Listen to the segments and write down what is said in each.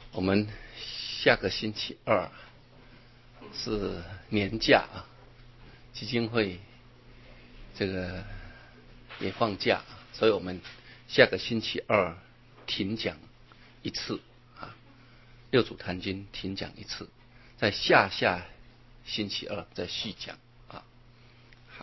我们下个星期二是年假啊，基金会这个也放假，所以我们下个星期二停讲一次啊，六祖坛经停讲一次，在下星期二再续讲啊。好，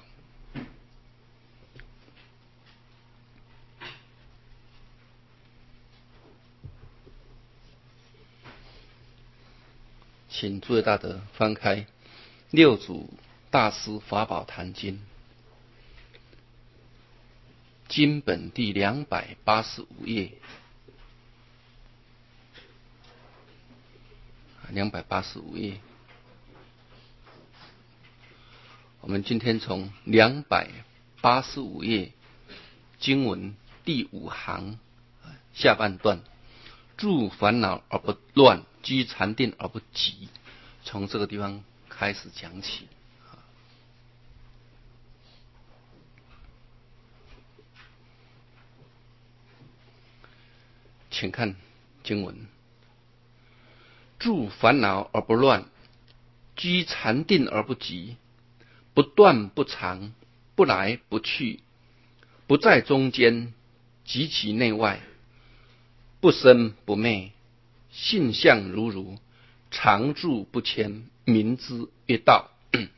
请诸位大德翻开六祖大师法宝坛经经本第285页，285页。我们今天从285页经文第5行下半段，住烦恼而不乱，居禅定而不急，从这个地方开始讲起。请看经文：住烦恼而不乱，居禅定而不急，不断不长，不来不去，不在中间，及其内外，不生不灭，性相如如，常住不迁，名之曰道。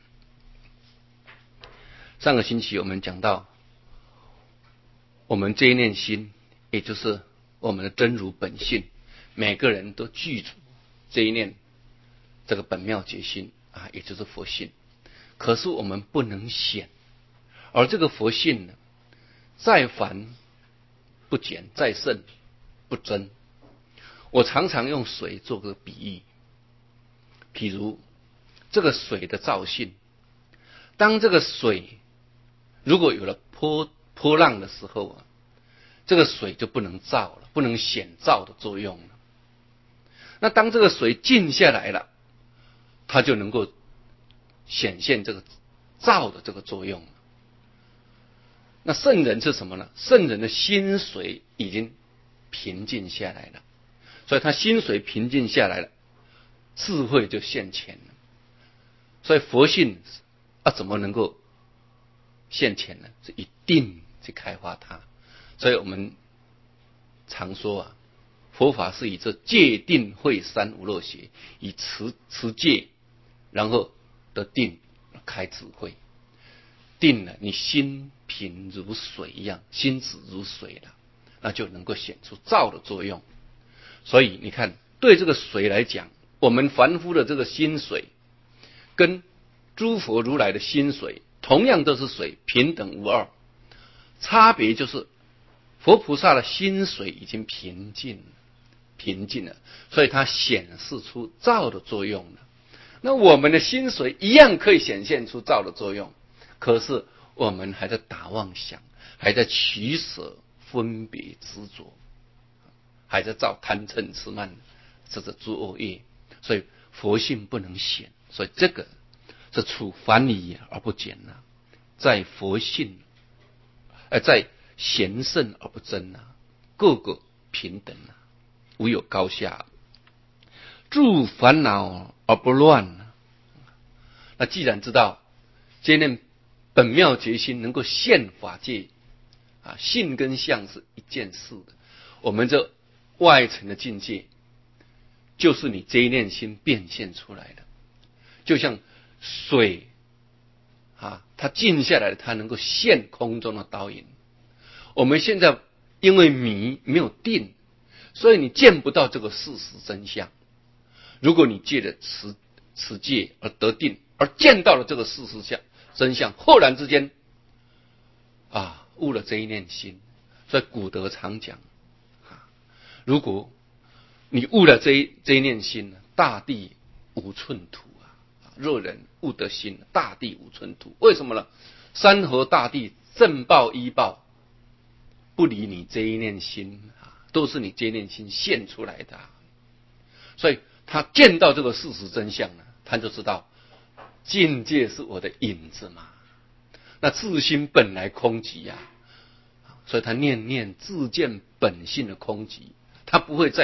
上个星期我们讲到，我们这一念心，也就是我们的真如本性，每个人都具足这一念这个本妙觉心啊，也就是佛性。可是我们不能显，而这个佛性呢，再凡不减，再胜不增。我常常用水做个比喻，譬如这个水的造性，当这个水如果有了波浪的时候啊，这个水就不能造了，不能显造的作用了。那当这个水静下来了，它就能够显现这个造的这个作用了。那圣人是什么呢？圣人的心水已经平静下来了，所以他心水平静下来了，智慧就现前了。所以佛性怎么能够现前呢？是一定去开发它。所以我们常说啊，佛法是以这戒定慧三无漏学，以持戒，然后得定开智慧。定了，你心平如水一样，心止如水了，那就能够显出造的作用。所以你看，对这个水来讲，我们凡夫的这个心水，跟诸佛如来的心水，同样都是水，平等无二。差别就是佛菩萨的心水已经平静了，所以它显示出造的作用了。那我们的心水一样可以显现出造的作用，可是我们还在打妄想，还在取舍分别执着，还在造贪嗔痴慢这个诸恶业，所以佛性不能显。所以这个是处凡理而不减啊，在佛性在贤圣而不争啊，个个平等啊，无有高下。住烦恼而不乱啊。那既然知道这念本妙觉心能够现法界啊，性跟相是一件事的，我们这外层的境界就是你这一念心变现出来的。就像水啊，它静下来，它能够现空中的倒影。我们现在因为迷没有定，所以你见不到这个事实真相。如果你借着持戒而得定，而见到了这个事实真相，忽然之间悟了这一念心。所以古德常讲如果你悟了这一念心，大地无寸土啊！若人悟得心，大地无寸土。为什么呢？山河大地正报依报，不离你这一念心都是你这一念心现出来的。所以他见到这个事实真相呢，他就知道境界是我的影子嘛。那自心本来空寂啊，所以他念念自见本性的空寂，他不会再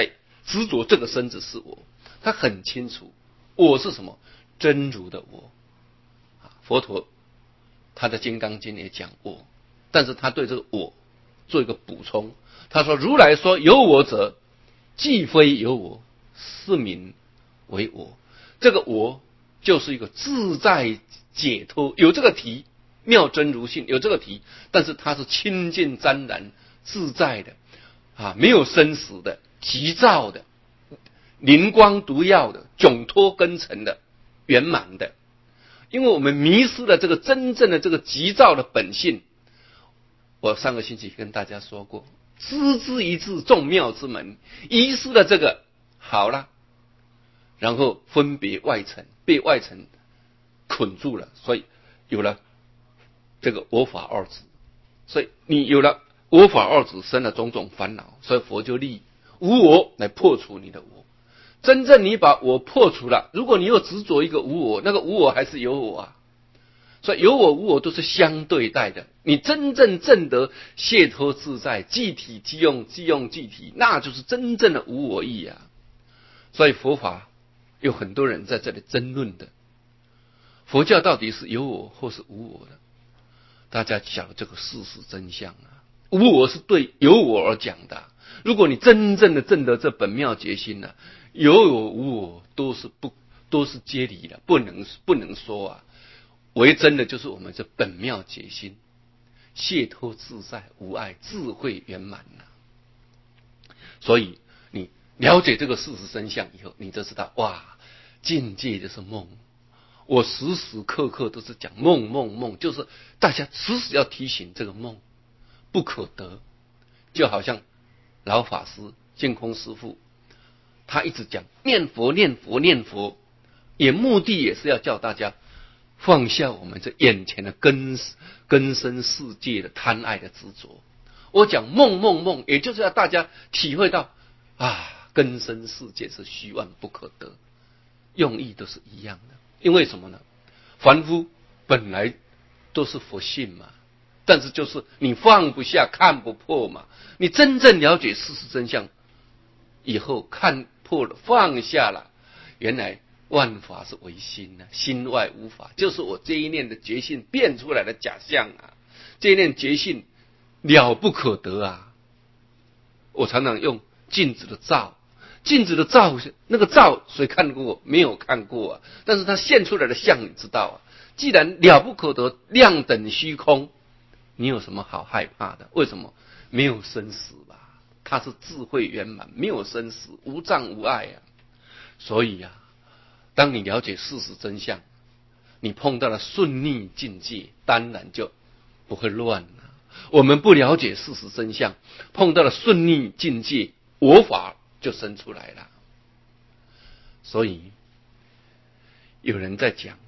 执着这个身子是我，他很清楚我是什么，真如的我。佛陀他的《金刚经》也讲我，但是他对这个我做一个补充，他说如来说有我者，既非有我，是名为我。这个我就是一个自在解脱，有这个题，妙真如性有这个题，但是它是清净湛然自在的没有生死的，急躁的，灵光毒药的，迥脱根尘的，圆满的。因为我们迷失了这个真正的这个急躁的本性。我上个星期跟大家说过，知之一字，众妙之门，遗失了这个好了，然后分别外尘，被外尘捆住了，所以有了这个我法二执。所以你有了我法二执，生了种种烦恼，所以佛就立无我来破除你的我。真正你把我破除了，如果你又执着一个无我，那个无我还是有我啊。所以有我无我都是相对待的。你真正证得解脱自在，即体即用，即用即体，那就是真正的无我义啊。所以佛法有很多人在这里争论的，佛教到底是有我或是无我的？大家讲这个事实真相啊，无我是对有我而讲的。如果你真正的证得这本妙觉心呢，有我无我都是皆离的，不能说啊。为真的就是我们这本妙觉心，解脱自在无碍，智慧圆满所以你了解这个事实真相以后，你就知道哇，境界就是梦。我时时刻刻都是讲梦梦梦，就是大家时时要提醒这个梦不可得。就好像老法师净空师父，他一直讲念佛念佛念佛，目的也是要叫大家放下我们这眼前的根深世界的贪爱的执着。我讲梦梦梦，也就是要大家体会到根深世界是虚妄不可得，用意都是一样的。因为什么呢？凡夫本来都是佛性嘛，但是就是你放不下看不破嘛。你真正了解事实真相以后，看破了放下了，原来万法是唯心心外无法，就是我这一念的觉性变出来的假象这一念觉性了不可得啊。我常常用镜子的照，镜子的照，那个照谁看过？没有看过但是它现出来的相你知道既然了不可得，量等虚空，你有什么好害怕的？为什么？没有生死吧，它是智慧圆满，没有生死，无障无碍所以当你了解事实真相，你碰到了顺逆境界，当然就不会乱了。我们不了解事实真相，碰到了顺逆境界，我法就生出来了。所以有人在讲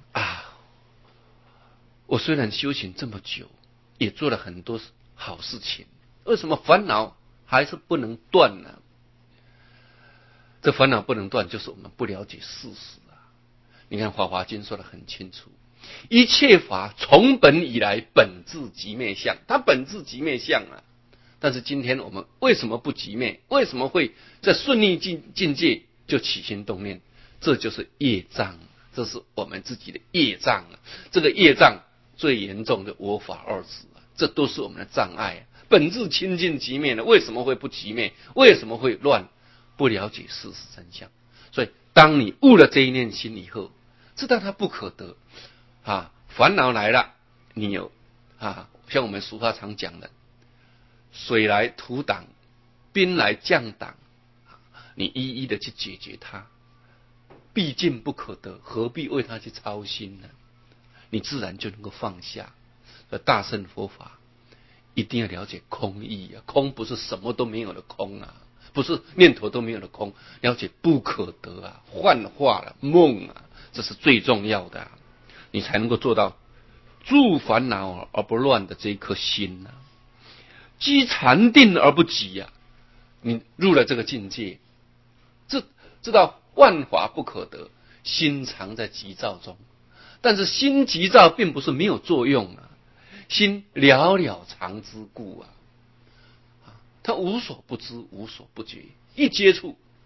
我虽然修行这么久，也做了很多好事情，为什么烦恼还是不能断呢？这烦恼不能断，就是我们不了解事实你看《法华经》说得很清楚，一切法从本以来本自即灭相，它本自即灭相但是今天我们为什么不即灭？为什么会在顺逆境界就起心动念？这就是业障，这是我们自己的业障这个业障最严重的我法二执这都是我们的障碍本自清净即灭了，为什么会不即灭？为什么会乱？不了解事实真相。所以当你悟了这一念心以后，知道它不可得烦恼来了，你有像我们俗话常讲的，水来土挡，兵来将挡，你一一的去解决它，毕竟不可得，何必为它去操心呢？你自然就能够放下。大乘佛法一定要了解空义空不是什么都没有的空不是念头都没有的空，了解不可得幻化了梦这是最重要的你才能够做到住烦恼而不乱的这一颗心积禅定而不急你入了这个境界，知道万法不可得，心常在急躁中。但是心急躁并不是没有作用心了了常之故它无所不知，无所不觉，一接触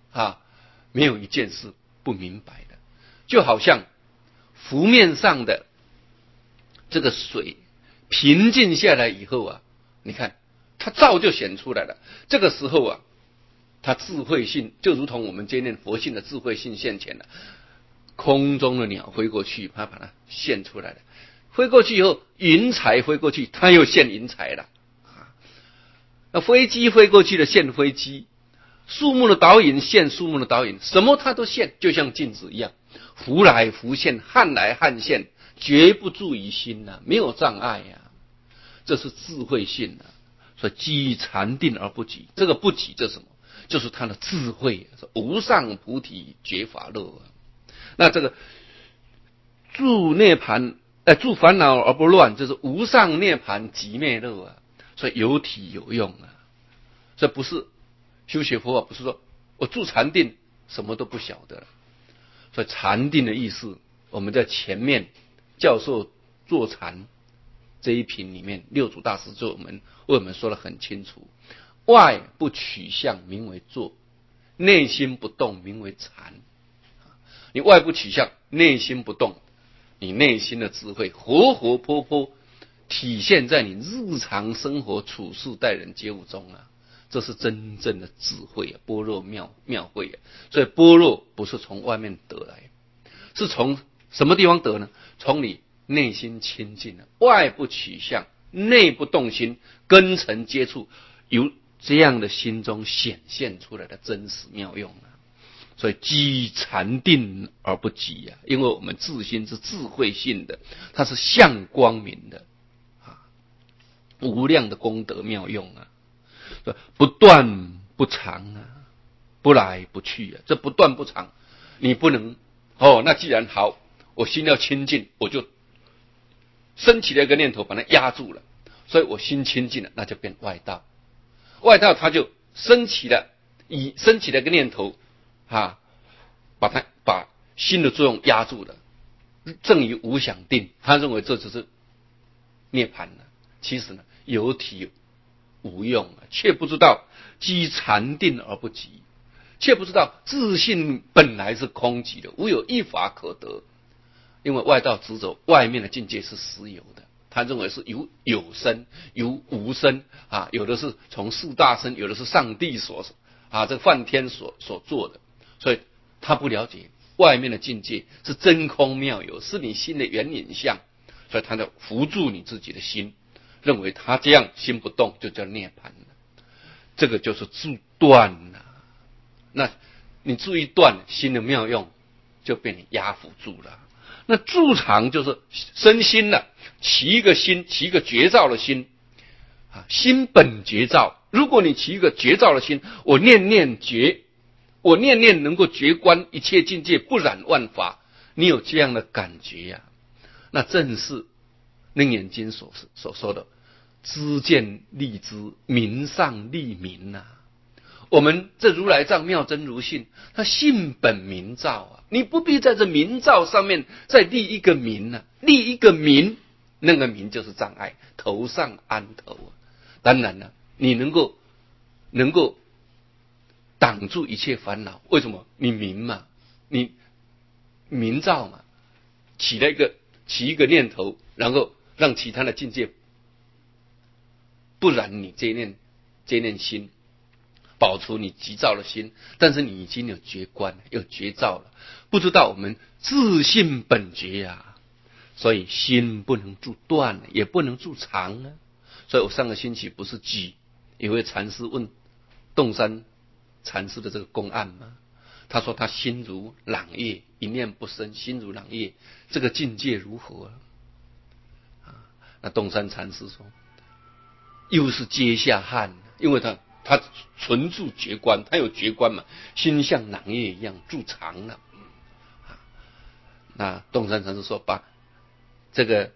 没有一件是不明白的。就好像湖面上的这个水平静下来以后你看它照就显出来了。这个时候它智慧性就如同我们今天佛性的智慧性现前了。空中的鸟飞过去，它把它现出来了。飞过去以后，云彩飞过去，它又现云彩了。那飞机飞过去的现飞机，树木的倒影现树木的倒影，什么它都现，就像镜子一样，浮来浮现，撼来撼现，绝不住于心没有障碍这是智慧性所以机禅定而不急。这个不急这是什么？就是他的智慧，无上菩提觉法乐那这个住涅盘住烦恼而不乱，就是无上涅盘即灭乐所以有体有用所以不是修学佛法，不是说我住禅定什么都不晓得了。所以禅定的意思，我们在前面教授坐禅这一品里面，六祖大师为我们说得很清楚：外不取相名为坐，内心不动名为禅。你外部取向，内心不动，你内心的智慧活活泼泼体现在你日常生活处事待人接物中这是真正的智慧般若妙慧所以般若不是从外面得来，是从什么地方得呢？从你内心清净外不取向，内不动心，根尘接触，由这样的心中显现出来的真实妙用所以机禅定而不急因为我们自心是智慧性的，它是向光明的无量的功德妙用不断不长不来不去这不断不长，你不能那既然好，我心要清净，我就升起了一个念头把它压住了，所以我心清净了，那就变外道。外道它就升起了一个念头把心的作用压住了，正于无想定，他认为这只是涅槃其实有体无用却不知道机禅定而不急，却不知道自性本来是空寂的，无有一法可得。因为外道执着外面的境界是实有的，他认为是有生有无生有的是从四大生，有的是上帝这个梵天所做的，所以他不了解外面的境界是真空妙有，是你心的原影像，所以他就扶住你自己的心，认为他这样心不动就叫涅槃这个就是住断那你注意断，心的妙用就被你压服住了。那住常就是身心起一个心，起一个觉照的心心本觉照。如果你起一个觉照的心，我念念觉，我念念能够觉观一切境界，不染万法，你有这样的感觉那正是楞严经所说的知见立知，明上立明我们这如来藏妙真如性，它性本明照你不必在这明照上面再立一个明立一个明，那个明就是障碍，头上安头当然你能够挡住一切烦恼，为什么？你明嘛，你明照嘛，起一个念头，然后让其他的境界不染你这一念心，保除你急躁的心，但是你已经有觉观，有觉照了，不知道我们自性本觉所以心不能住断，也不能住常所以我上个星期不是举一位禅师问洞山禅师的这个公案吗？他说他心如朗月，一念不生，心如朗月，这个境界如何那洞山禅师说，又是阶下汉，因为他纯住觉观，他有觉观嘛，心像朗月一样住常了那洞山禅师说，把这个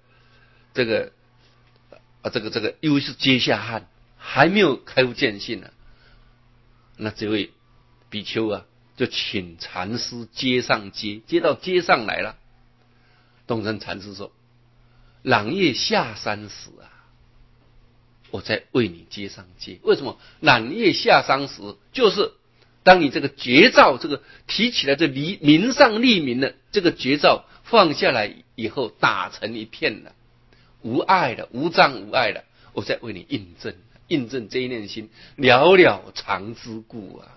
又是阶下汉，还没有开悟见性那这位比丘就请禅师接上阶到阶上来了。洞山禅师说，朗月下山时我在为你接上阶。为什么？朗月下山时就是当你这个绝照，这个提起来这明上立明的这个绝照放下来以后，打成一片了，无碍了，无障无碍了。我在为你印证这一念心了了常之故啊。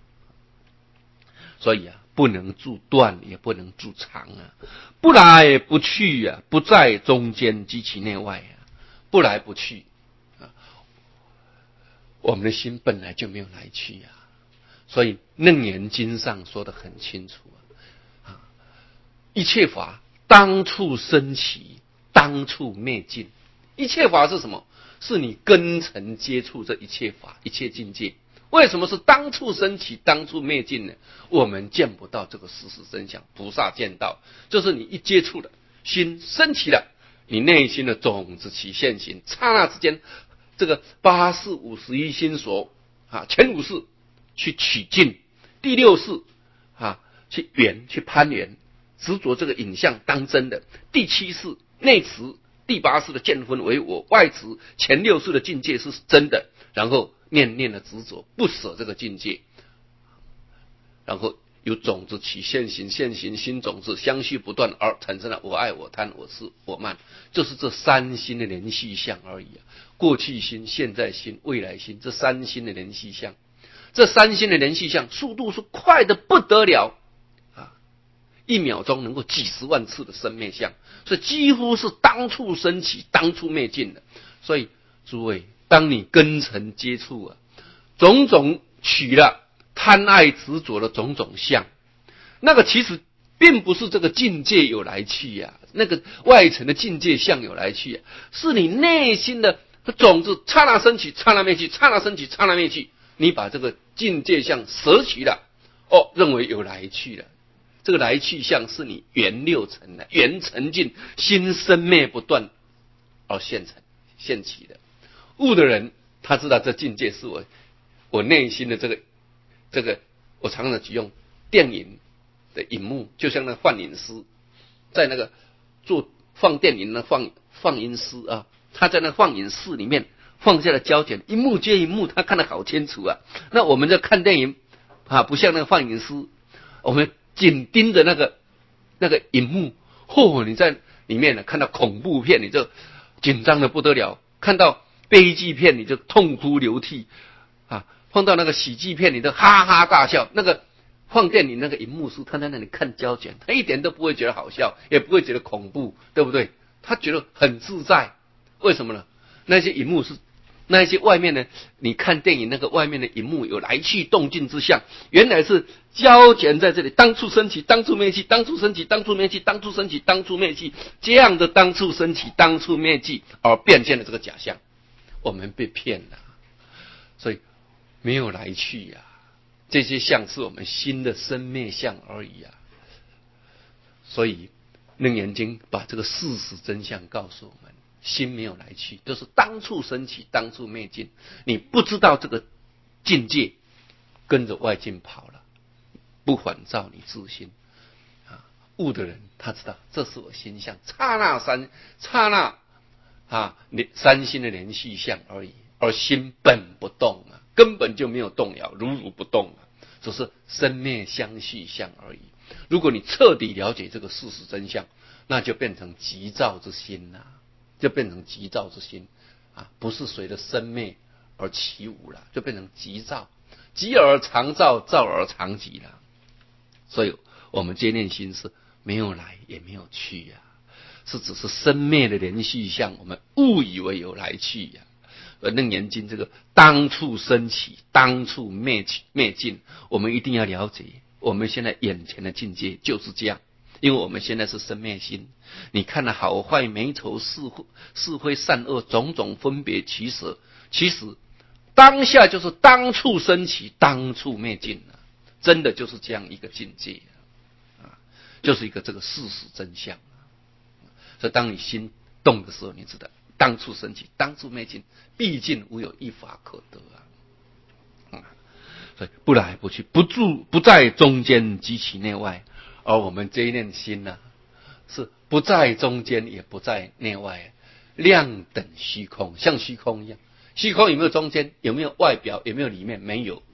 所以啊，不能住断，也不能住长啊，不来不去啊，不在中间及其内外啊，不来不去啊。我们的心本来就没有来去啊，所以楞严经上说得很清楚啊，一切法当处生起，当处灭尽。一切法是什么？是你根尘接触这一切法，一切境界。为什么是当处生起，当处灭尽呢？我们见不到这个事实真相，菩萨见到，就是你一接触了，心升起了，你内心的种子起现行，刹那之间，这个八识51心所啊，前五识去取境，第六识啊去缘去攀缘，执着这个影像当真的，第七识内持，第八识的见分为我，外持前六识的境界是真的，然后念念的执着，不舍这个境界，然后有种子起现行，现行心种子相续不断，而产生了我爱我贪我痴我慢，就是这三心的连续相而已啊。过去心、现在心、未来心，这三心的连续相，这三心的连续相速度是快的不得了啊！1秒钟能够几十万次的生灭相，所以几乎是当处升起，当处灭尽的。所以诸位，当你根尘接触啊，种种取了贪爱执着的种种相，那个其实并不是这个境界有来去呀，那个外层的境界相有来去呀，是你内心的种子刹那升起，刹那灭去，刹那升起，刹那灭去。你把这个境界相舍取了，认为有来去了。这个来去相是你缘六尘的，缘沉尽，心生灭不断而现起的。悟的人，他知道这境界是我内心的这个，我常常举用电影的荧幕，就像那放映师在那个做放电影的放映师啊，他在那放映室里面放下了胶卷，一幕接一幕，他看得好清楚啊。那我们在看电影啊，不像那个放映师，我们紧盯着那个荧幕，你在里面呢看到恐怖片，你就紧张的不得了；看到悲剧片，你就痛哭流涕啊；碰到那个喜剧片，你就哈哈大笑。那个放电影那个荧幕师，他在那里看胶卷，他一点都不会觉得好笑，也不会觉得恐怖，对不对？他觉得很自在。为什么呢？那些荧幕是那些外面呢，你看电影那个外面的荧幕有来去动静之相，原来是胶卷在这里当处升起，当处灭去，当处升起，当处灭去，当处升起，当处灭去，这样的当处升起，当处灭去而变现了这个假象，我们被骗了，所以没有来去呀，这些相是我们心的生灭相而已啊。所以楞严经把这个事实真相告诉我们。心没有来去，都是当处升起，当处灭尽。你不知道这个境界，跟着外境跑了，不反照你自心啊。悟的人他知道这是我心相，刹那三心的连续相而已，而心本不动啊，根本就没有动摇，如不动啊，只是生灭相续相而已。如果你彻底了解这个事实真相，那就变成急躁之心啊。就变成急躁之心啊，不是随着生灭而起舞了，就变成急躁，急而常躁，躁而常急了。所以我们接念心是没有来也没有去呀，是只是生灭的连续相，我们误以为有来去呀。楞严经这个当处升起，当处灭尽，我们一定要了解，我们现在眼前的境界就是这样。因为我们现在是生灭心，你看了好坏美丑是非善恶种种分别取舍，其实当下就是当处升起，当处灭尽了，真的就是这样一个境界啊，就是一个这个事实真相。所以当你心动的时候，你知道当处升起，当处灭尽，毕竟无有一法可得啊。所以不来不去，不在中间及其内外。而我们这一念心呢，是不在中间，也不在内外，量等虚空，像虚空一样。虚空有没有中间？有没有外表？有没有里面？没有。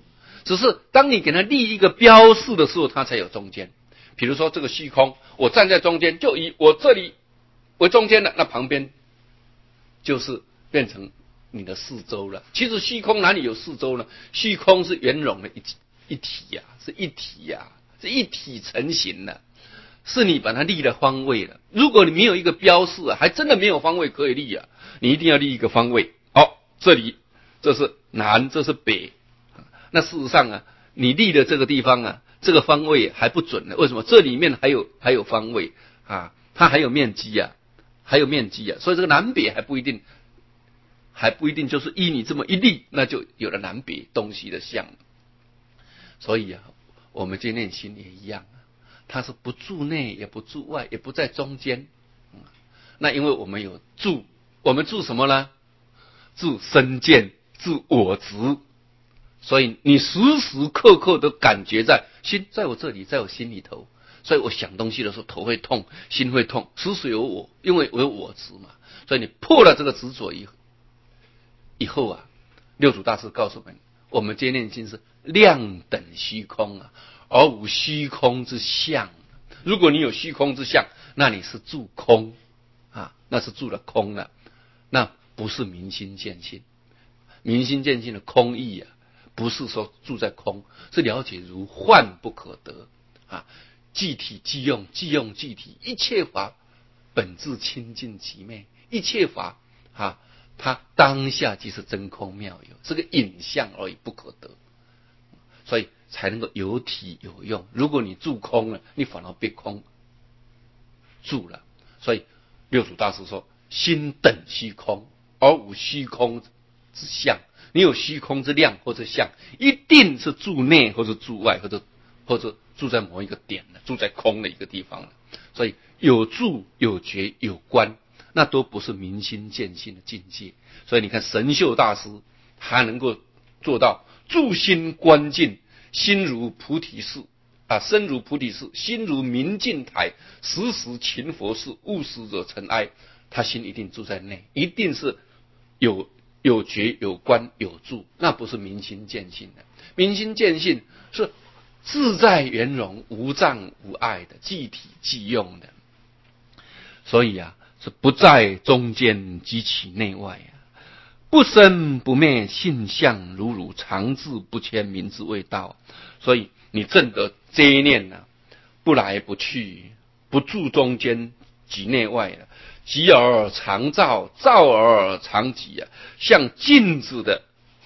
只是当你给它立一个标示的时候，它才有中间。比如说这个虚空，我站在中间，就以我这里为中间的，那旁边就是变成你的四周了。其实虚空哪里有四周呢？虚空是圆融的一体呀，是一体呀，是一体成型的，是你把它立了方位了。如果你没有一个标示啊，还真的没有方位可以立啊。你一定要立一个方位。这里这是南，这是北。那事实上啊，你立的这个地方啊，这个方位还不准呢。为什么？这里面还有方位啊，它还有面积啊，还有面积啊。所以这个南北还不一定就是依你这么一立，那就有了南北东西的象。所以啊，我们今天心也一样啊，它是不住内也不住外，也不在中间。那因为我们有住，我们住什么呢？住身见，住我执。所以你时时刻刻都感觉心在我这里，在我心里头。所以我想东西的时候头会痛，心会痛，时时有我，因为我有我执嘛。所以你破了这个执着以后啊，六祖大师告诉我们这念经是量等虚空啊，而无虚空之相。如果你有虚空之相，那你是住空啊，那是住了空了，那不是明心见性。明心见性的空义啊，不是说住在空，是了解如幻不可得啊，即体即用，即用即体，一切法本质清净其昧，一切法啊，它当下即是真空妙有，是个影像而已，不可得，所以才能够有体有用。如果你住空了，你反而被空住了。所以六祖大师说：心等虚空，而无虚空之相。你有虚空之量或者相，一定是住内或者住外，或者住在某一个点的，住在空的一个地方了。所以有住有觉有观，那都不是明心见性的境界。所以你看神秀大师还能够做到住心观境，心如菩提寺啊，身如菩提寺，心如明镜台，时时勤佛事，勿使惹尘埃。他心一定住在内，一定是有觉有观有住，那不是明心见性的。明心见性是自在圆融，无障无碍的，即体即用的。所以啊，是不在中间，即其内外啊，不生不灭，性相如如，常滞不迁，名之谓道。所以你证得这一念呢，不来不去，不住中间，即内外了。极而常照，照而常极啊，像镜子的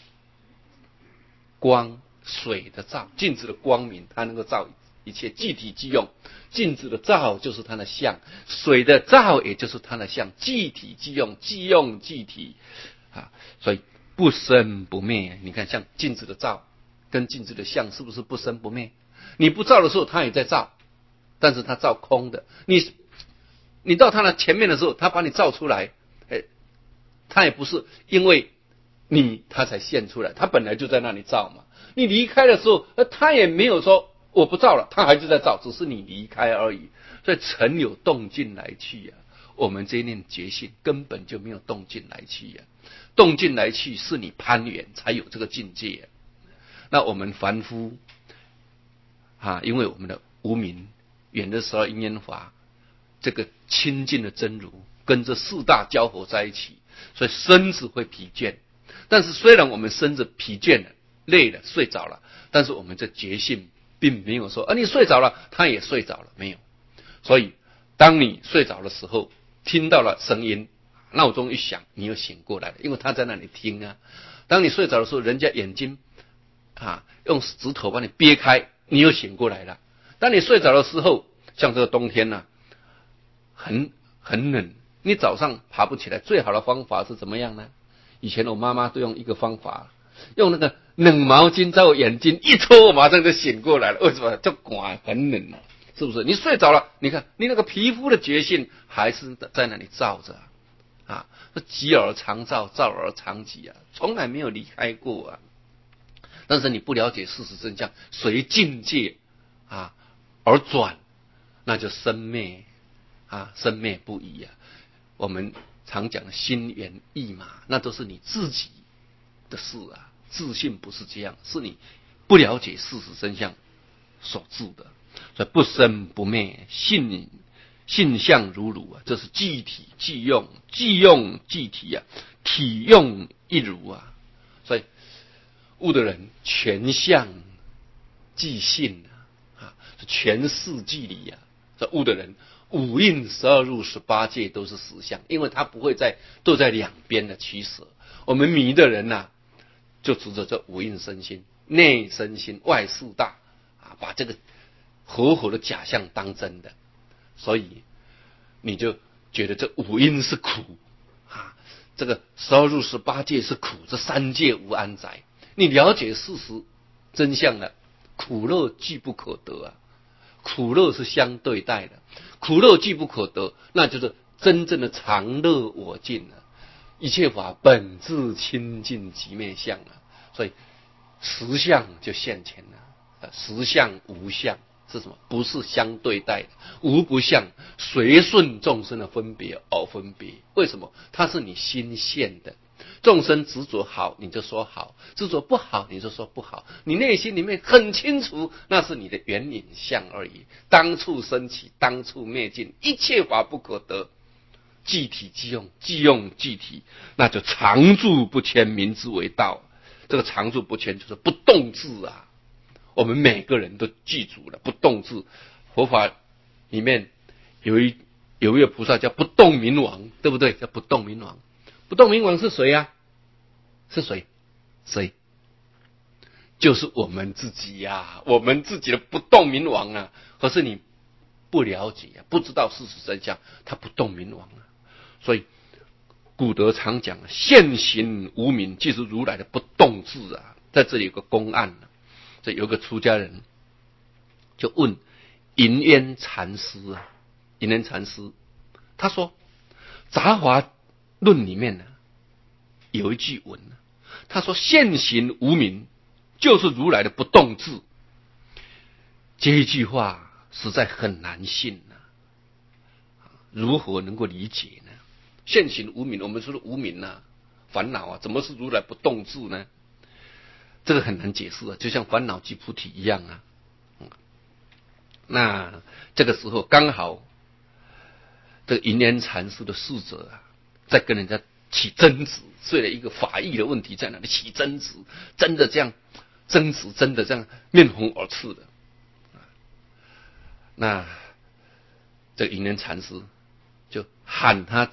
光，水的照，镜子的光明，它能够照一切，即体即用。镜子的照就是它的相，水的照也就是它的相，即体即用，即用即体啊。所以不生不灭。你看，像镜子的照跟镜子的相，是不是不生不灭？你不照的时候，它也在照，但是它照空的。你到他的前面的时候，他把你照出来，他也不是因为他才现出来，他本来就在那里照嘛。你离开的时候，他也没有说我不照了，他还是在照，只是你离开而已。所以尘有动静来去啊，我们这一念觉性根本就没有动静来去啊，动静来去是你攀缘才有这个境界啊。那我们凡夫啊，因为我们的无明缘的12因缘法，这个清净的真如跟这四大交合在一起，所以身子会疲倦。但是虽然我们身子疲倦了、累了、睡着了，但是我们这觉性并没有说你睡着了，他也睡着了，没有。所以当你睡着的时候，听到了声音，闹钟一响，你又醒过来了，因为他在那里听啊。当你睡着的时候，人家眼睛用指头把你憋开，你又醒过来了。当你睡着的时候，像这个冬天呢，很冷，你早上爬不起来，最好的方法是怎么样呢？以前我妈妈都用一个方法，用那个冷毛巾在我眼睛一戳，我马上就醒过来了。为什么？就寒，很冷，是不是？你睡着了，你看你那个皮肤的觉性还是在那里照着啊，极而常照，照而常极啊，从来没有离开过啊。但是你不了解事实真相，随境界而转，那就生灭生灭不已啊。我们常讲的心猿意马，那都是你自己的事啊。自信不是这样，是你不了解事实真相所致的。所以不生不灭，性相如如啊，这是即体即用，即用即体啊，体用一如啊。所以悟的人全相即性啊，全事即理啊。这悟的人五蕴12入18界都是实相，因为他不会都在两边的取舍。我们迷的人啊，就执着这五蕴身心，内身心外事大啊，把这个活的假象当真的，所以你就觉得这五蕴是苦啊，这个12入18界是苦，这三界无安宅。你了解事实真相了，苦乐俱不可得啊，苦乐是相对待的，苦乐俱不可得，那就是真正的常乐我净了。一切法本自清净即灭相啊，所以实相就现前了。实相无相是什么？不是相对待的，无不相，随顺众生的分别而分别。为什么？它是你心现的。众生执着好，你就说好；执着不好，你就说不好。你内心里面很清楚，那是你的缘影相而已。当处升起，当处灭尽，一切法不可得。即体即用，即用即体，那就常住不迁，名之为道。这个常住不迁就是不动智啊。我们每个人都记住了不动智。佛法里面有一位菩萨叫不动明王，对不对？叫不动明王。不动明王是谁啊？是谁？谁？就是我们自己呀，我们自己的不动明王啊。可是你不了解啊，不知道事实真相，他不动明王啊。所以古德常讲，现行无明，即是如来的不动智啊。在这里有个公案啊，这有个出家人就问云烟禅师啊，云烟禅师他说，杂华论里面呢有一句文呢，他说现行无明就是如来的不动智。这一句话实在很难信啊，如何能够理解呢？现行无明，我们说的无明啊，烦恼啊，怎么是如来不动智呢？这个很难解释啊，就像烦恼即菩提一样啊。那这个时候刚好这个云烟禅师的侍者啊，在跟人家起争执，为了一个法义的问题在那里起争执，真的这样争执，真的这样面红耳赤的。那这个云烟禅师就喊他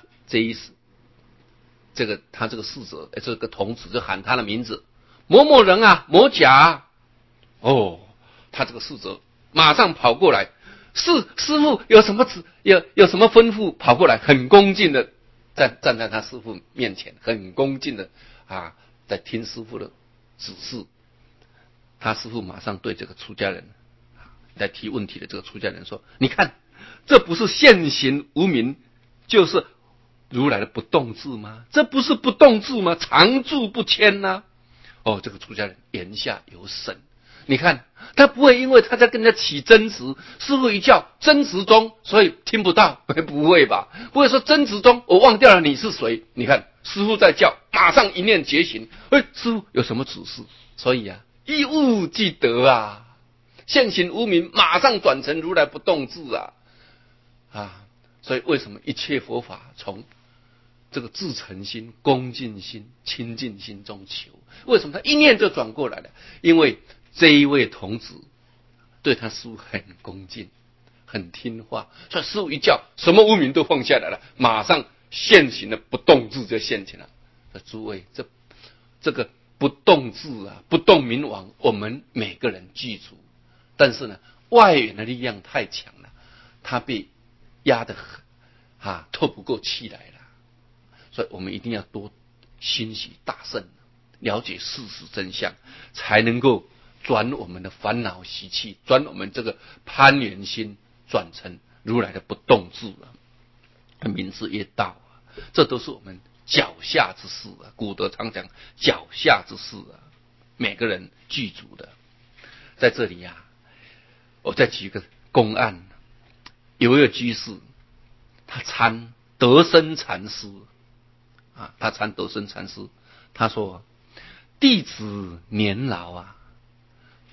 他这个侍者，这个童子就喊他的名字，某某人啊，某甲。哦，他这个侍者马上跑过来，师父有什么有什么吩咐？跑过来，很恭敬的站在他师父面前，很恭敬的啊，在听师父的指示。他师父马上对这个出家人来提问题的这个出家人说：“你看，这不是现行无明，就是如来的不动智吗？这不是不动智吗？常住不迁呐。”哦，这个出家人言下有审。你看，他不会因为他在跟人家起争执，师父一叫争执中，所以听不到，不会吧？不会说争执中我忘掉了你是谁。你看师父在叫，马上一念觉醒，师父有什么指示？所以啊，一悟即得啊，现行无明马上转成如来不动智啊。所以为什么一切佛法从这个自诚心、恭敬心、清净心中求？为什么他一念就转过来了？因为这一位童子对他师父很恭敬，很听话，所以师父一叫，什么无明都放下来了，马上现行的不动智就现前了。诸位，这个不动智啊，不动明王，我们每个人记住，但是呢，外缘的力量太强了，他被压得很透不过气来了。所以我们一定要多欣喜大圣，了解事实真相，才能够转我们的烦恼习气，转我们这个攀缘心，转成如来的不动智名字业道这都是我们脚下之事古德常讲脚下之事每个人具足的。在这里我再举一个公案，有一个居士，他参德生禅师他参德生禅师，他说弟子年老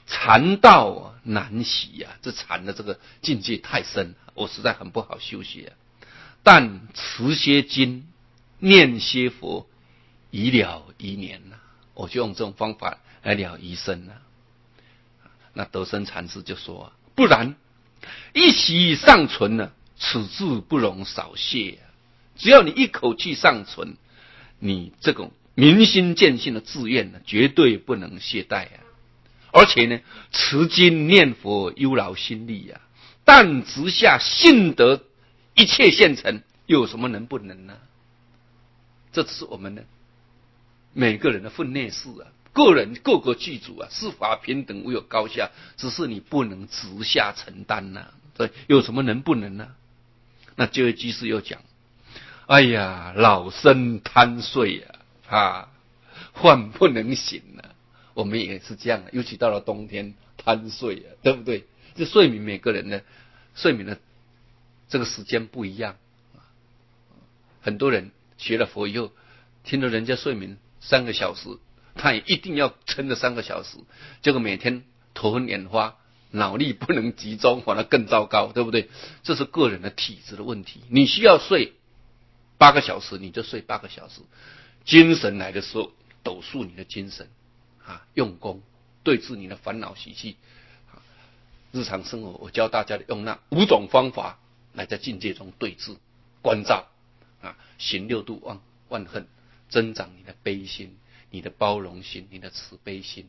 禅道难习啊，这禅的这个境界太深，我实在很不好修习啊。但持些经，念些佛，以了一年呐、我就用这种方法来了一生呐、那德生禅师就说不然，一息尚存呢，此志不容少泄啊。只要你一口气尚存，你这种明心见性的志愿呢，绝对不能懈怠啊。而且呢，持经念佛忧劳心力啊，但直下信得一切现成，又有什么能不能呢？这只是我们呢每个人的分内事啊，个人各个剧组啊，司法平等无有高下，只是你不能直下承担呐、所以有什么能不能呢？那这位居士又讲，哎呀，老生贪睡饭不能醒啊。我们也是这样的，尤其到了冬天贪睡啊，对不对？这睡眠每个人的睡眠的这个时间不一样，很多人学了佛以后，听到人家睡眠3个小时，他也一定要撑着3个小时，结果每天头昏眼花，脑力不能集中，反而更糟糕，对不对？这是个人的体质的问题。你需要睡8个小时，你就睡8个小时，精神来的时候，抖擞你的精神用功对治你的烦恼习气。日常生活我教大家的用那5种方法来在境界中对治关照行6度万恨，增长你的悲心、你的包容心、你的慈悲心，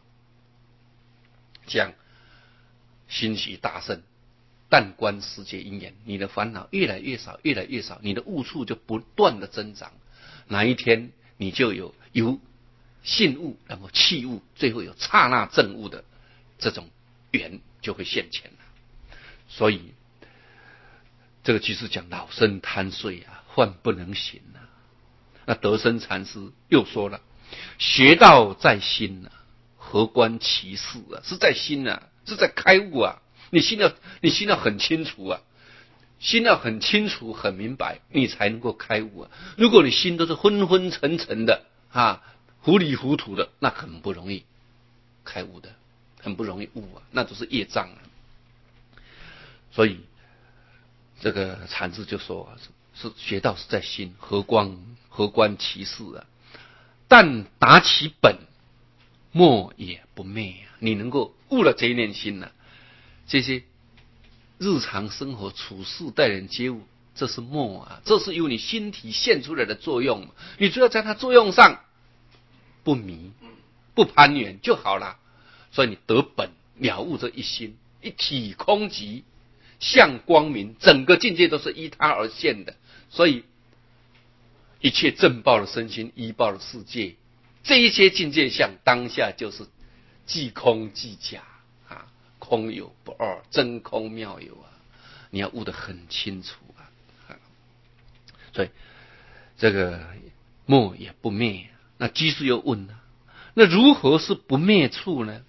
这样心喜大胜，但观世界因缘，你的烦恼越来越少，越来越少，你的悟处就不断的增长。哪一天你就有信悟，然后弃悟，最后有刹那证悟的这种缘就会现前了。所以这个居士讲老生贪睡饭不能醒那德生禅师又说了，学道在心何关其事是在心是在开悟你心要很清楚心要很清楚很明白，你才能够开悟如果你心都是昏昏沉沉的糊里糊涂的，那很不容易开悟的，很不容易悟那都是业障所以这个禅师就说是学道是在心，何关其事但达其本，默也不昧你能够悟了这一念心这些日常生活处事待人接物，这是默这是由你心体现出来的作用你只要在它作用上不迷不攀缘就好了。所以你得本了悟这一心，一体空寂，向光明，整个境界都是依它而现的。所以一切正报的身心，依报的世界，这一些境界相当下就是即空即假空有不二，真空妙有你要悟得很清楚所以这个默也不灭那居士又问那如何是不灭处呢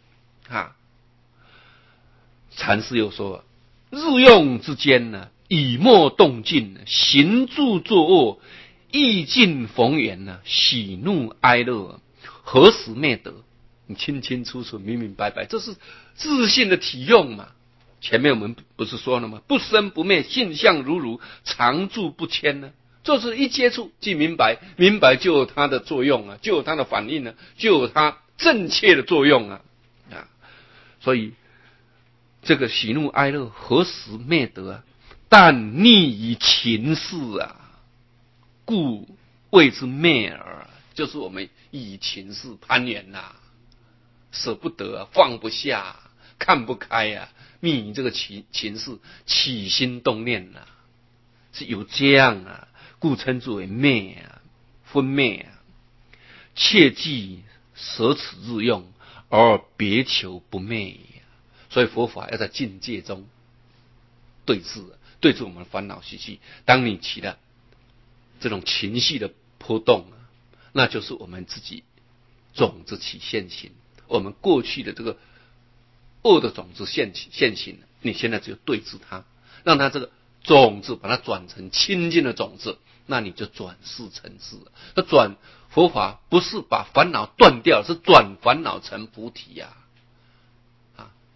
禅师又说日用之间以默动静，行住坐卧，意境逢缘喜怒哀乐，何时灭得？你清清楚楚明明白白，这是自信的体用嘛。前面我们不是说了吗？不生不灭，性相如如，常住不迁呢。就是一接触即明白，明白就有它的作用就有它的反应就有它正确的作用所以这个喜怒哀乐何时灭得但逆于情事故谓之灭耳。就是我们以情事攀缘舍不得放不下看不开迷于这个情事，起心动念是有这样故称之为灭分灭切记舍此日用，而别求不灭所以佛法要在境界中对治我们的烦恼习气。当你起了这种情绪的波动那就是我们自己种子起现行，我们过去的这个恶的种子现行你现在只有对治它，让它这个种子把它转成清净的种子，那你就转世成智转佛法不是把烦恼断掉，是转烦恼成菩提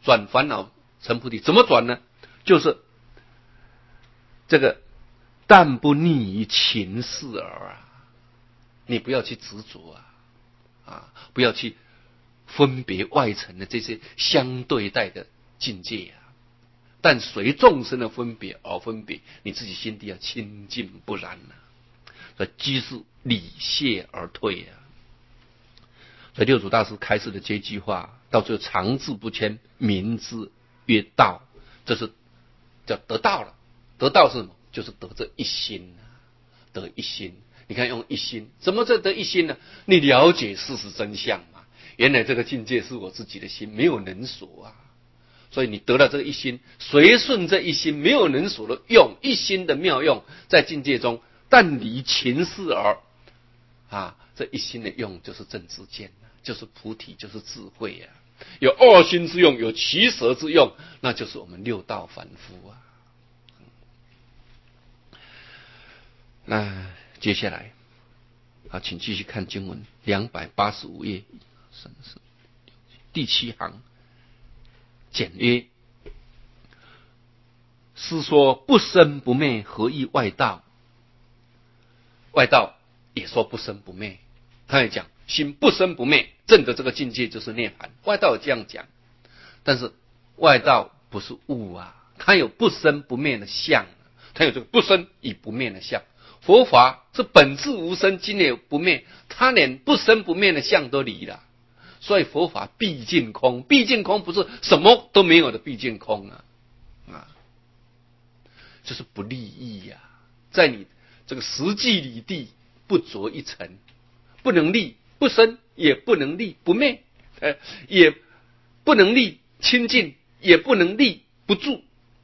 转烦恼成菩提，怎么转呢？就是这个但不逆于情事耳啊，你不要去执着不要去分别外层的这些相对待的境界但随众生的分别而分别，你自己心地要清净不染所以居士礼谢而退所以六祖大师开示的这句话，到最后常志不迁，名之曰道，这是叫得道了。得道是什么？就是得这一心得一心。你看用一心，怎么这得一心呢？你了解事实真相嘛？原来这个境界是我自己的心，没有能所所以你得了这个一心，随顺这一心，没有能所的用，一心的妙用，在境界中，但离情事而这一心的用就是正知见就是菩提，就是智慧有二心之用，有其舌之用，那就是我们六道凡夫那接下来请继续看经文285页第7行，简曰：师说不生不灭，何以外道？外道也说不生不灭，他也讲心不生不灭，证的这个境界就是涅槃。外道也这样讲，但是外道不是物它有不生不灭的相，它有这个不生与不灭的相。佛法是本质无生，今也不灭，他连不生不灭的相都离了，所以佛法毕竟空。毕竟空不是什么都没有的毕竟空就是不利益在你这个实际理地不着一尘，不能立不生，也不能立不灭，也不能立清净，也不能立不住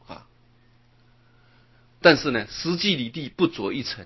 但是呢，实际理地不着一尘。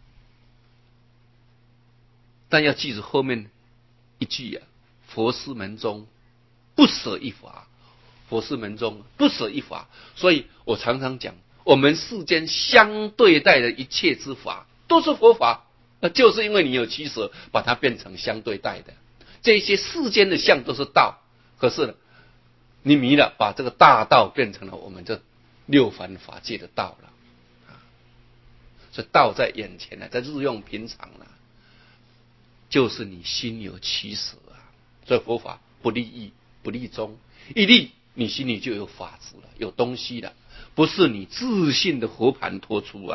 但要记住后面一句佛师门中不舍一法，佛师门中不舍一法。所以我常常讲，我们世间相对待的一切之法都是佛法，就是因为你有取舍，把它变成相对待的。这些世间的相都是道，可是你迷了，把这个大道变成了我们这六凡法界的道了所以道在眼前在日用平常就是你心有取舍所以佛法不立义不立宗，一立你心里就有法子了，有东西了，不是你自信的活盘托出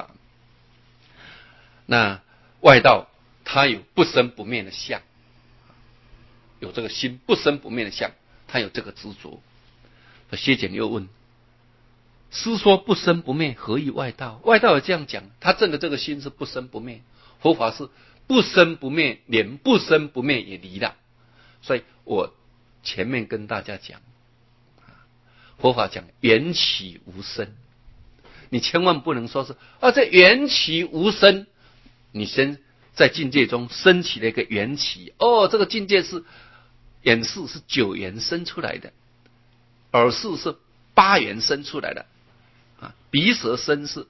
那外道它有不生不灭的相，有这个心不生不灭的相，它有这个执着。薛简又问：师说不生不灭，何以外道？外道也这样讲，他证的这个心是不生不灭，佛法是不生不灭，连不生不灭也离了。所以我前面跟大家讲，佛法讲缘起无生，你千万不能说是这缘起无生，你先在境界中升起了一个缘起这个境界是眼识是9缘生出来的，耳识是8缘生出来的鼻舌身是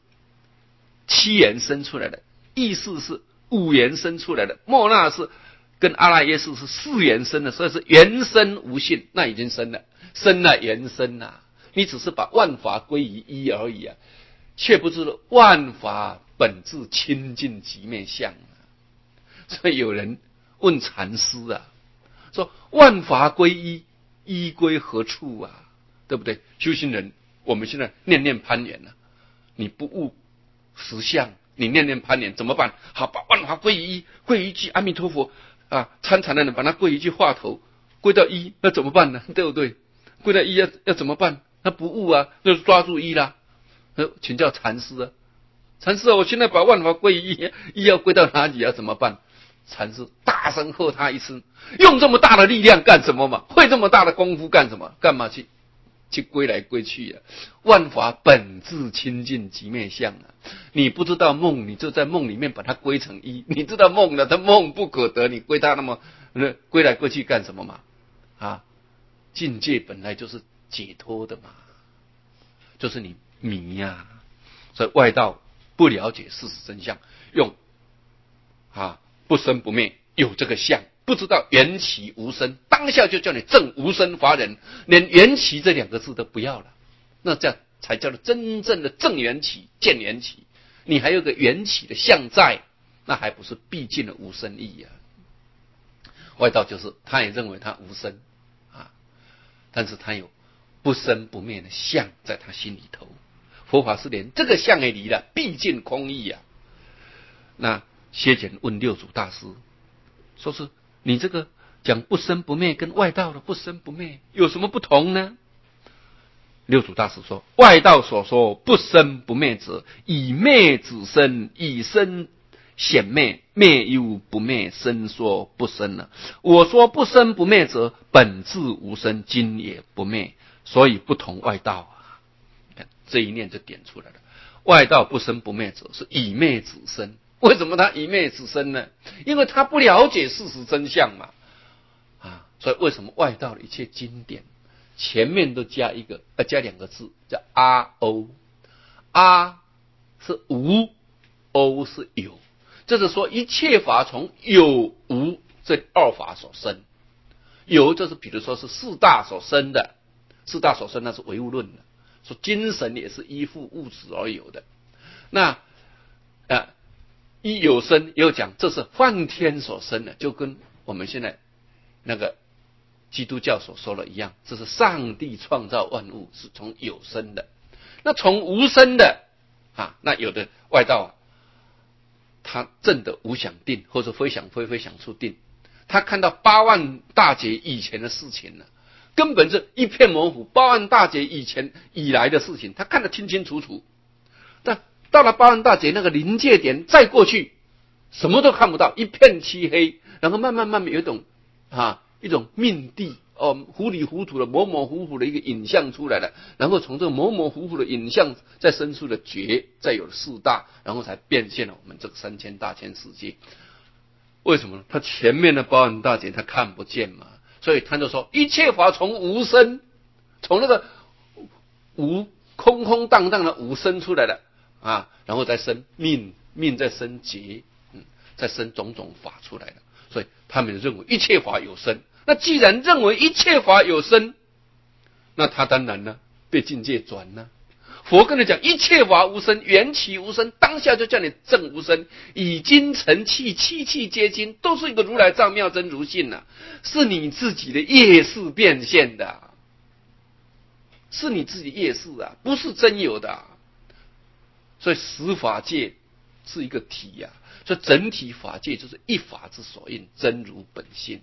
7缘生出来的，意识是5缘生出来的，末那是跟阿赖耶识是4缘生的，所以是缘生无性，那已经生了，生了缘生你只是把万法归于一而已却不知道万法本质清净极灭相所以有人问禅师说万法归一，一归何处对不对？修行人我们现在念念攀缘你不悟实相，你念念攀缘怎么办？好，把万法归于一，归于一句阿弥陀佛参禅的人把它归一句话头，归到一，那怎么办呢？对不对？归到一要怎么办？他不悟就是抓住一啦。请教禅师禅师我现在把万法归于一，一要归到哪里怎么办？禅师大声喝他一声：用这么大的力量干什么嘛？会这么大的功夫干什么？干嘛去归来归去万法本质清净极灭相你不知道梦，你就在梦里面把它归成一；你知道梦了，它梦不可得，你归它那么归来归去干什么嘛？境界本来就是解脱的嘛，就是你迷所以外道不了解事实真相，用不生不灭有这个相不知道缘起无生，当下就叫你证无生法忍，连缘起这两个字都不要了，那这样才叫做真正的证缘起、见缘起。你还有个缘起的相在，那还不是毕竟的无生义啊？外道就是他也认为他无生啊，但是他有不生不灭的相在他心里头。佛法是连这个相也离了，毕竟空义啊。那薛简问六祖大师，说是你这个讲不生不灭跟外道的不生不灭有什么不同呢？六祖大师说，外道所说不生不灭者，以灭止生，以生显灭，灭又不灭，生说不生了。我说不生不灭者，本质无生，今也不灭，所以不同外道啊。这一念就点出来了，外道不生不灭者是以灭止生。为什么他以灭止生呢？因为他不了解事实真相嘛。所以为什么外道的一切经典前面都加两个字，叫阿欧。阿是无，欧是有，就是说一切法从有无这二法所生。有就是比如说是四大所生的，四大所生那是唯物论的，说精神也是依附物质而有的。那一有生又讲这是梵天所生的，就跟我们现在那个基督教所说的一样，这是上帝创造万物是从有生的。那从无生的那有的外道他证的无想定或者非想非非想处定，他看到八万大劫以前的事情呢，根本是一片模糊，八万大劫以来的事情他看得清清楚楚，但到了八万大劫那个临界点再过去什么都看不到，一片漆黑，然后慢慢有一种命地糊里糊涂的模模糊糊的一个影像出来了，然后从这个模模糊糊的影像再生出了觉，再有了四大，然后才变现了我们这个3000大千世界。为什么呢？他前面的八万大劫他看不见嘛，所以他就说一切法从无生，从那个无空空荡荡的无生出来的然后再生命，命再生劫，再生种种法出来的。所以他们认为一切法有生。那既然认为一切法有生，那他当然呢被境界转呢。佛跟你讲一切法无生，缘起无生，当下就叫你证无生，以精成气，气气皆精，都是一个如来藏妙真如性是你自己的业识变现的，是你自己业识不是真有的所以十法界是一个体所以整体法界就是一法之所应，真如本性。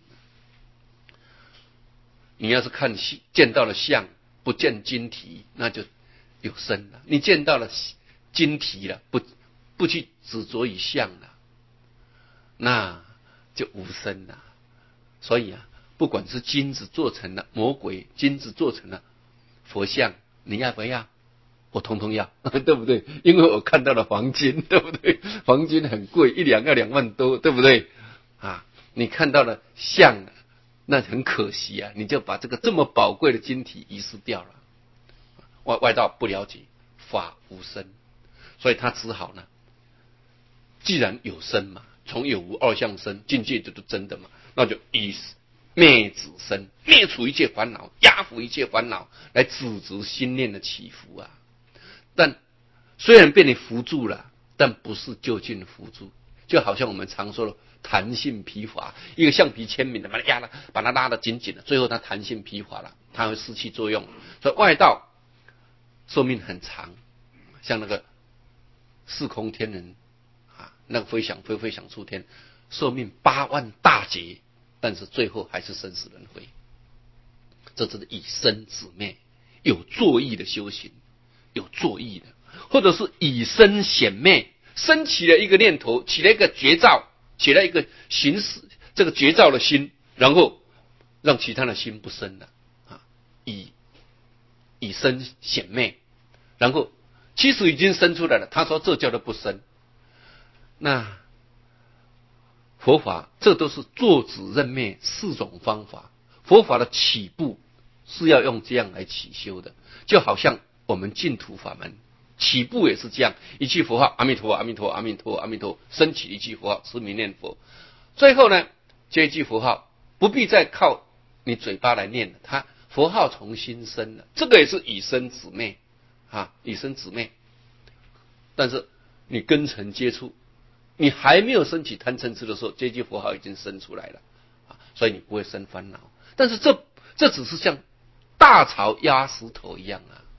你要是见到了相，不见经体，那就有生了。你见到了经体了，不去执着于相了，那就无生了。所以不管是金子做成了魔鬼，金子做成了佛像，你要不要？我通通要对不对？因为我看到了黄金，对不对？黄金很贵，一两要2万多，对不对你看到了像那很可惜你就把这么宝贵的晶体遗失掉了。外道不了解法无生，所以他只好呢，既然有生嘛，从有无二相生，境界就是真的嘛，那就以灭止生，灭除一切烦恼，压服一切烦恼，来止止心念的起伏但虽然被你扶住了，但不是就近扶住，就好像我们常说的弹性疲乏，一个橡皮签名的把它拉得紧紧的，最后它弹性疲乏了，它会失去作用。所以外道寿命很长，像那个四空天人那个飞翔出天，寿命8万大劫，但是最后还是生死轮回。这是以生止灭，有作意的修行，有作意的，或者是以生显灭，升起了一个念头，起了一个觉照，起了一个行使这个觉照的心，然后让其他的心不生了以生显灭，然后其实已经生出来了，他说这叫做不生。那佛法这都是作止认灭4种方法，佛法的起步是要用这样来起修的，就好像我们净土法门起步也是这样，一句佛号阿弥陀阿弥陀阿弥陀阿弥陀，升起一句佛号持名念佛，最后呢这一句佛号不必再靠你嘴巴来念了，它佛号从心生了，这个也是以身姊妹啊，以身姊妹。但是你根尘接触，你还没有升起贪嗔痴的时候，这句佛号已经生出来了啊，所以你不会生烦恼。但是这只是像大潮压石头一样啊，